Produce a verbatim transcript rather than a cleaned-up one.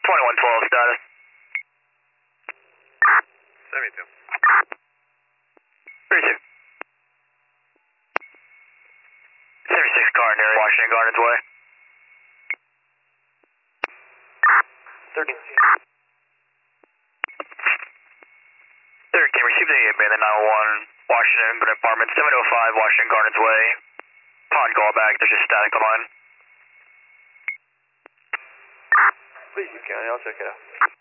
twenty-one twelve status. seventy-two. thirty-two. seventy-six car near Washington Gardens Way. thirteen. Third, can you receive the abandoned nine one one Washington Apartment seven oh five Washington Gardens Way. Pod call back, there's just static on line. Please, you can, I'll check it out.